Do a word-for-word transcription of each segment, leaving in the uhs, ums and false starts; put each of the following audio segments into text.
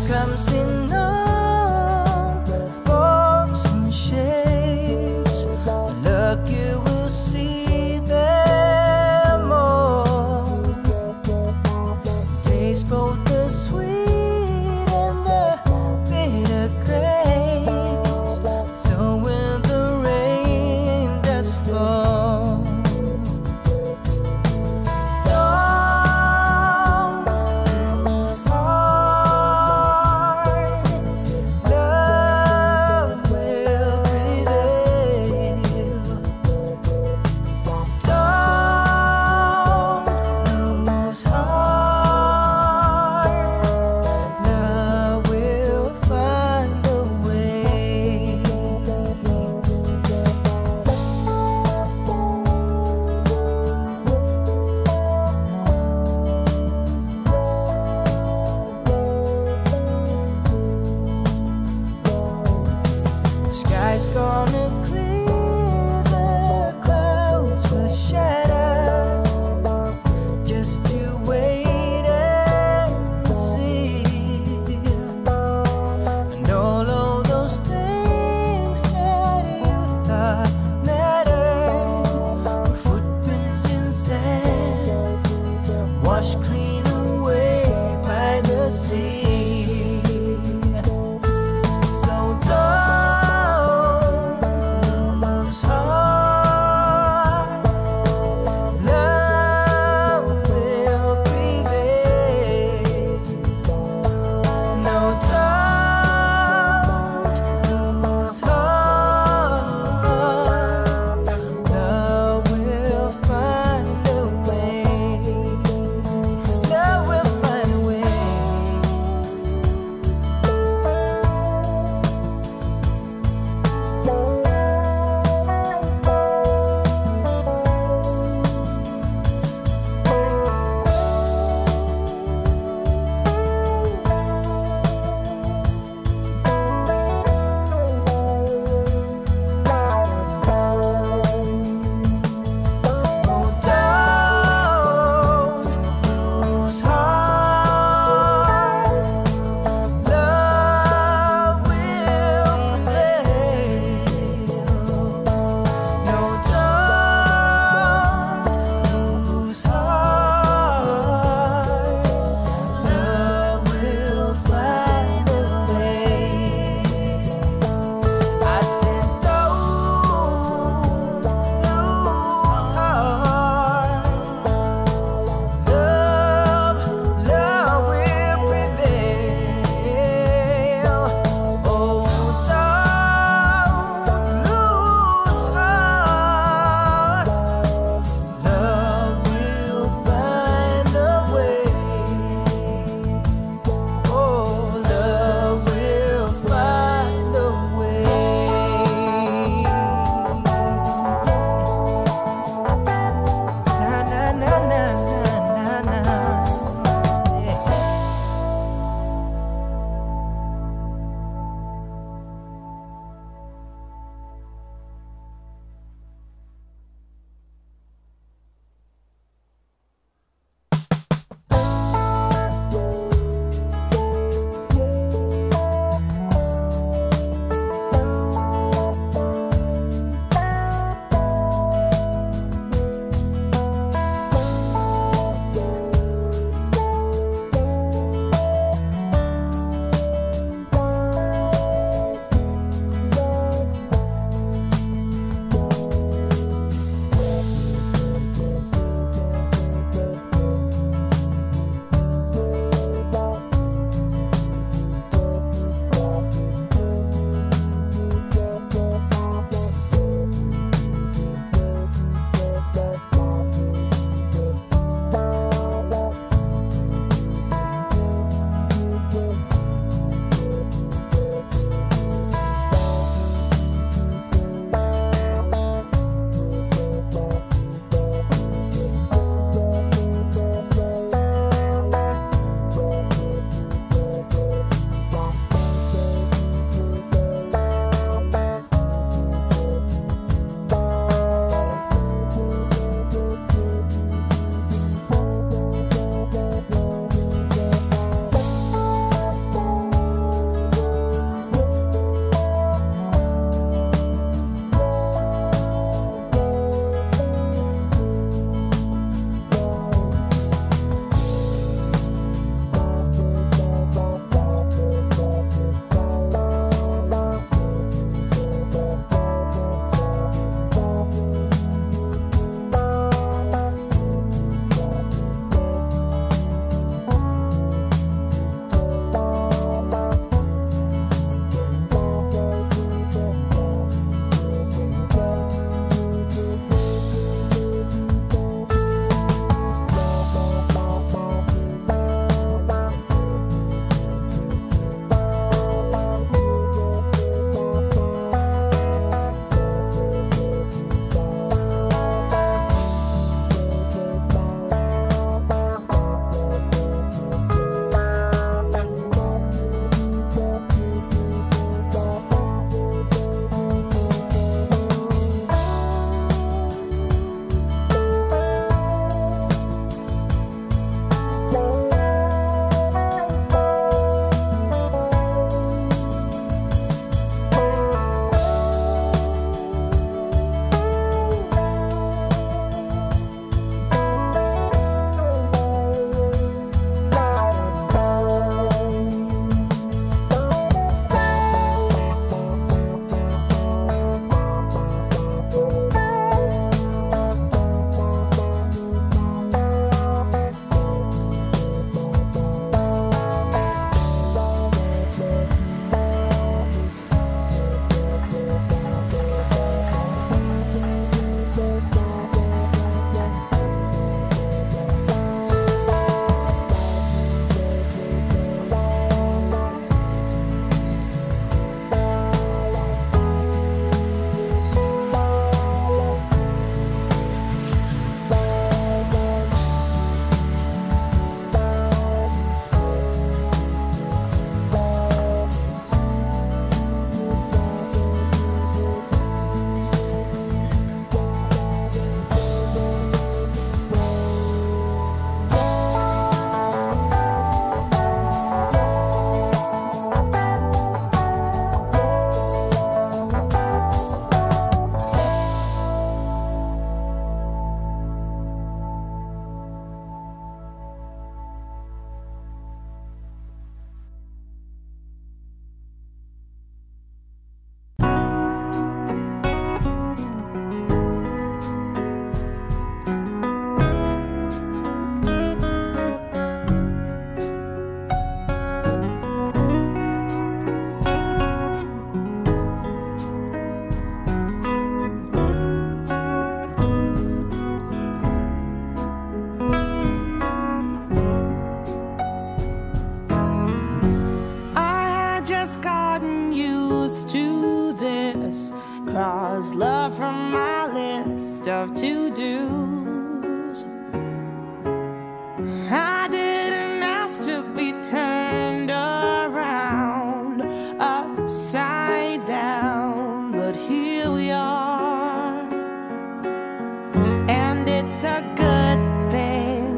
comes in all forms and shapes. Look, you will see them all. Taste both the sweet and the bitter grapes. So when the rain does fall, don't lose heart. just gotten used to this. Cross love from my list of to-dos. I didn't ask to be turned around, upside down, but here we are, and it's a good thing.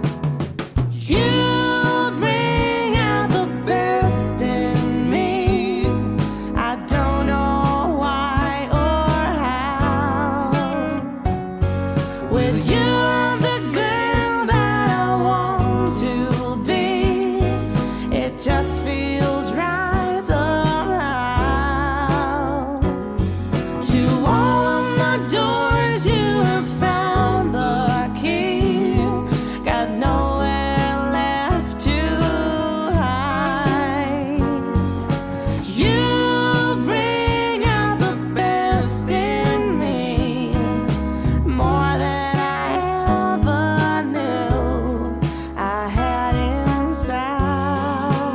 You bring out the best in me. I don't know why or how. With you, I'm the girl that I want to be. It just feels right somehow. To all of my doors, you have found the key. Got nowhere left to hide. You bring out the best in me, more than I ever knew I had inside.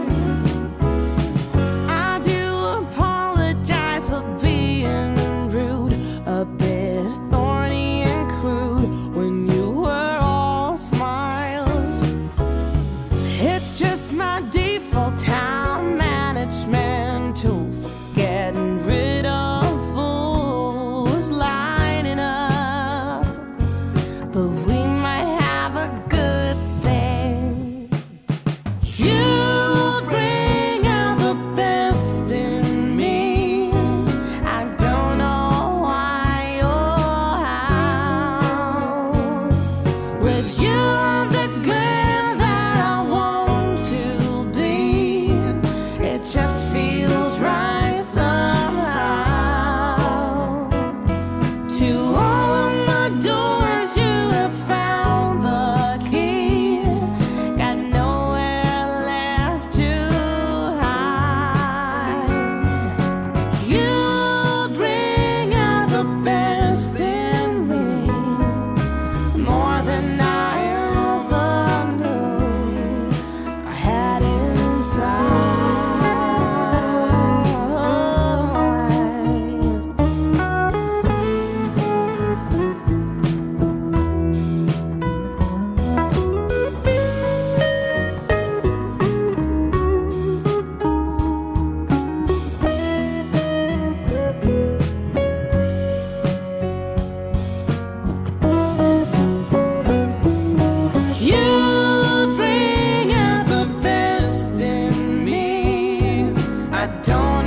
I do apologize for being rude, a bit thorny and crude when you were all smiles. It's just my default time management tool for getting rid of fools lining up. But we might have a good thing. You bring out the best in me. I don't know why or how. With you, I'm the girl that I want to be. It just feels right somehow. To all of my doors, you have found the key. Got nowhere left to hide. You bring out the best in me, more than I ever knew I had inside. You bring out the best in me. I don't